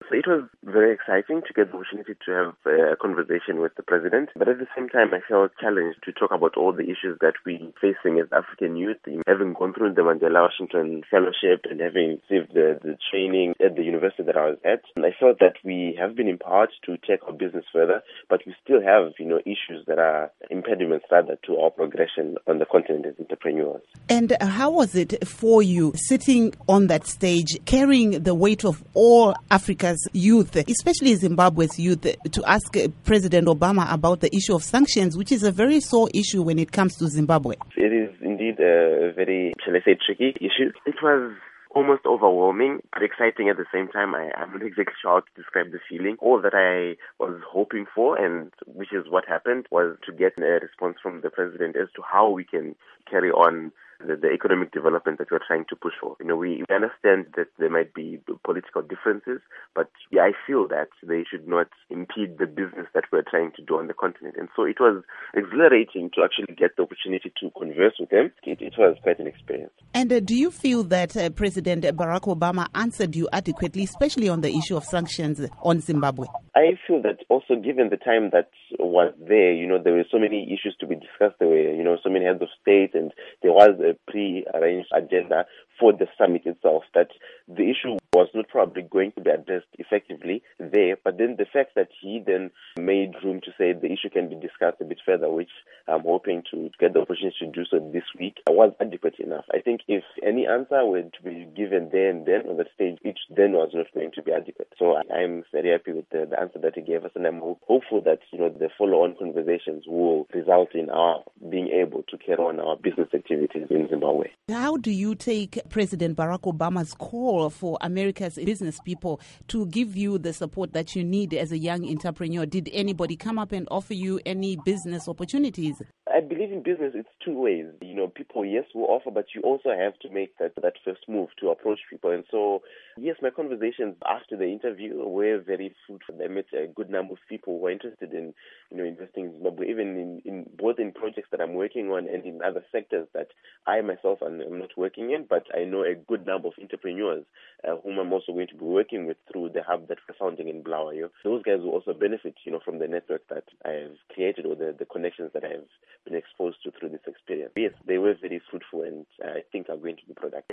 So it was very exciting to get the opportunity to have a conversation with the president, but at the same time I felt challenged to talk about all the issues that we're facing as African youth, having gone through the Mandela Washington Fellowship and having received the training at the university that I was at. And I felt that we have been empowered to take our business further, but we still have, issues that are impediments rather to our progression on the continent as entrepreneurs. And how was it for you sitting on that stage, carrying the weight of all Africa's youth, especially Zimbabwe's youth, to ask President Obama about the issue of sanctions, which is a very sore issue when it comes to Zimbabwe? It is indeed a very, shall I say, tricky issue. It was almost overwhelming, but exciting at the same time. I'm not exactly sure how to describe the feeling. All that I was hoping for, and which is what happened, was to get a response from the president as to how we can carry on the economic development that we're trying to push for. We understand that there might be political differences, but I feel that they should not impede the business that we're trying to do on the continent. And so it was exhilarating to actually get the opportunity to converse with them. It was quite an experience. And do you feel that President Barack Obama answered you adequately, especially on the issue of sanctions on Zimbabwe? I feel that also given the time that was there, there were so many issues to be discussed. There were, so many heads of state, and there was a pre-arranged agenda for the summit itself that the issue was not probably going to be addressed effectively there. But then the fact that he then made room to say the issue can be discussed a bit further, which I'm hoping to get the opportunity to do so this week, was adequate enough. I think if any answer were to be given there and then on that stage, it then was not going to be adequate. So I'm very happy with the answer that he gave us, and I'm hopeful that the follow-on conversations will result in our being able to carry on our business activities in Zimbabwe. How do you take President Barack Obama's call for America's business people to give you the support that you need as a young entrepreneur? Did anybody come up and offer you any business opportunities? I believe in business, it's two ways. People, yes, will offer, but you also have to make that first move to approach people. And so, yes, my conversations after the interview were very fruitful. I met a good number of people who were interested in, investing in Zimbabwe, even in both in projects that I'm working on and in other sectors that I myself am not working in, but I know a good number of entrepreneurs whom I'm also going to be working with through the hub that we're founding in Bulawayo. Those guys will also benefit, from the network that I have created or the connections that I have been exposed to through this experience. Yes, they were very fruitful and I think are going to be productive.